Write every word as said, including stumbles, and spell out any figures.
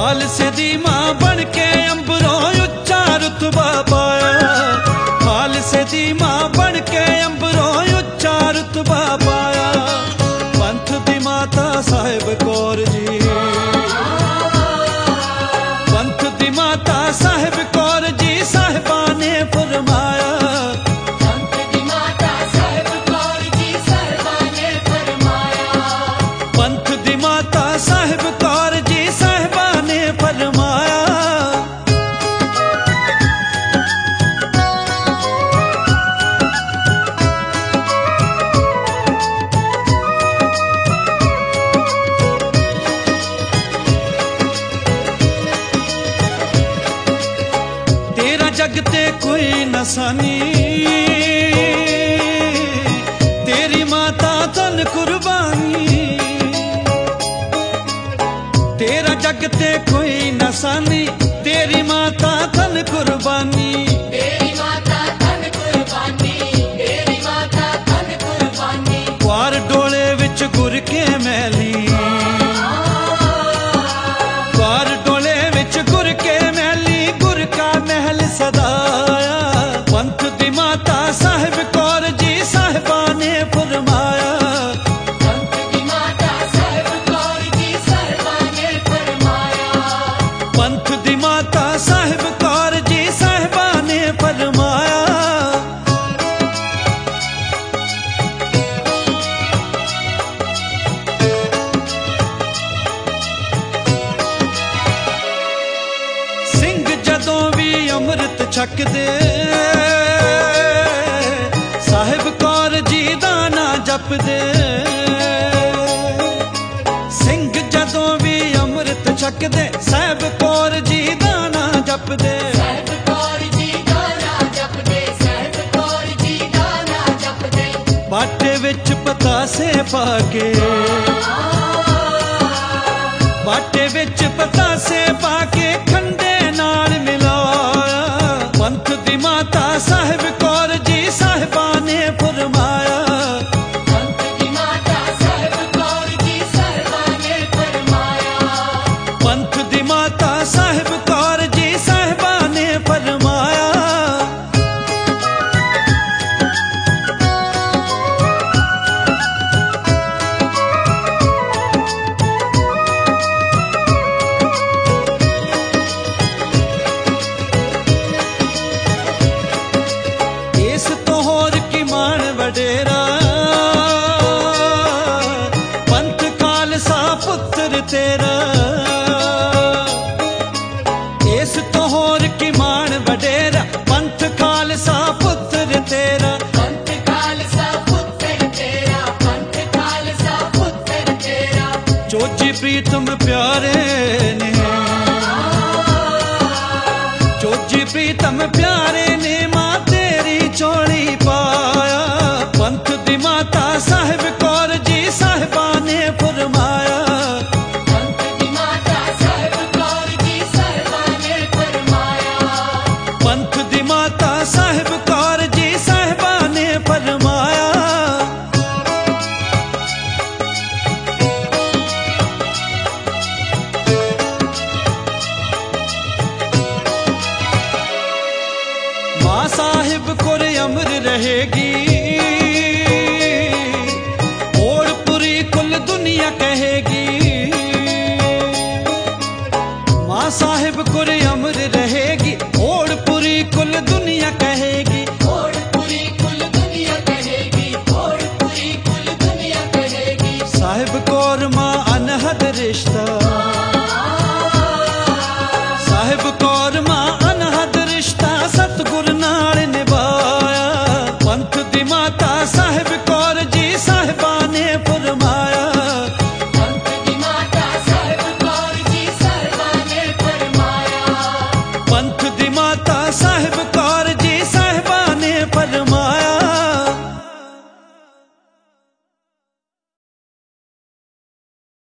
खालसे दी मां बन के अंबरों उच्चा रुतबा पाया। खालसे दी मां बन के अंबरों उच्चा रुतबा पाया। पंथ दी माता साहिब कौर जी, पंथ दी माता साहिब कौर जी साहिबा ने फरमाया। पंथ दी माता साहिब कौर जी साहिबा ने फरमाया। पंथ दी माता साहिब कौर जी साहिबा ने फरमाया। तेरा जग ते कोई नसानी, तेरी माता तन कुर्बानी। तेरा जग ते कोई नसानी, तेरी माता तन कुर्बानी। तेरी माता तन कुर्बानी, तेरी माता तन कुर्बानी। क्वार डोले विच गुर के मैली, क्वार डोले विच गुर के मैली, गुर का महल सदाया। पंथ दी माता साहिब कौर जी साहिबा ने फरमाया। पंथ दी माता साहिब कौर जी साहिबा ने फरमाया। पंथ दी माता साहिब कौर जी साहिबा ने फरमाया। ਸਿੰਘ ਜਦੋਂ ਵੀ ਅੰਮ੍ਰਿਤ ਛਕਦੇ, ਸਾਹਿਬ ਕੌਰ ਜੀ ਦਾ ਨਾਂ ਜਪਦੇ। ਸਿੰਘ ਜਦੋਂ ਵੀ ਅੰਮ੍ਰਿਤ ਛਕਦੇ, ਸਾਹਿਬ ਕੌਰ ਜੀ ਦਾ ਨਾਂ ਜਪਦੇ। ਸਾਹਿਬ ਕੌਰ ਜੀ ਦਾ ਨਾਂ ਜਪਦੇ, ਸਾਹਿਬ ਕੌਰ ਜੀ ਦਾ ਨਾਂ ਜਪਦੇ। ਬਾਟੇ ਵਿੱਚ ਪਤਾਸੇ ਪਾ ਕੇ, ਬਾਟੇ ਵਿੱਚ ਪਤਾਸੇ ਪਾ ਕੇ ਖੰਡੇ ਨਾਲ ਮਿਲਾਇਆ। ਪੰਥ ਦੀ ਮਾਤਾ ਸਾਹਿਬ ਕੌਰ ਜੀ ਸਾਹਿਬਾ ਨੇ ਫਰਮਾਇਆ। ਪੰਥ ਦੀ ਮਾਤਾ ਸਾਹਿਬ ਕੌਰ ਜੀ ਸਾਹਿਬਾ ਨੇ ਫਰਮਾਇਆ। ਪੰਥ ਦੀ ਮਾਤਾ ਸਾਹਿਬ ਕੌਰ ਜੀ ਸਾਹਿਬਾ ਨੇ ਫਰਮਾਇਆ। ਇਸ ਤੋਂ ਹੋਰ ਕੀ ਮਾਣ ਵਡੇਰਾ, ਪੰਥ ਖਾਲਸਾ ਪੁੱਤਰ ਤੇਰਾ। ਇਸ ਤੋਂ ਹੋਰ ਕੀ ਮਾਣ ਵਡੇਰਾ, ਪੰਥ ਖਾਲਸਾ ਪੁੱਤਰ ਤੇਰਾ। ਪੰਥ ਖਾਲਸਾ ਪੁੱਤਰ ਤੇਰਾ, ਪੰਥ ਖਾਲਸਾ ਪੁੱਤਰ ਤੇਰਾ। ਚੋਜੀ ਪ੍ਰੀਤਮ ਪਿਆਰੇ ਨੇ, ਚੋਜੀ ਪ੍ਰੀਤਮ ਪਿਆਰੇ ਨੇ ਮਾਂ ਤੇਰੀ ਝੋਲੀ ਪਾਇਆ। ਪੰਥ ਦੀ ਮਾਤਾ ਸਾਹਿਬ ਕੌਰ ਜੀ ਸਾਹਿਬਾ ਨੇ ਫਰਮਾਇਆ। ਪੰਥ ਦੀ ਮਾਤਾ ਸਾਹਿਬ ਕੌਰ ਜੀ ਸਾਹਿਬਾ ਨੇ ਫਰਮਾਇਆ। ਪੰਥ ਦੀ ਮਾਤਾ ਸਾਹਿਬ ਕੌਰ ਜੀ ਸਾਹਿਬਾ ਨੇ ਫਰਮਾਇਆ। मां साहिब कुर अमर रहेगी, ओड़पुरी कुल दुनिया कहेगी। मां साहिब कुर अमर रहेगी, ओड़पुरी कुल दुनिया कहेगी। ओड़पुरी कुल दुनिया कहेगी, ओड़पुरी कुल दुनिया कहेगी। साहिब कौर मां अनहद रिश्ता,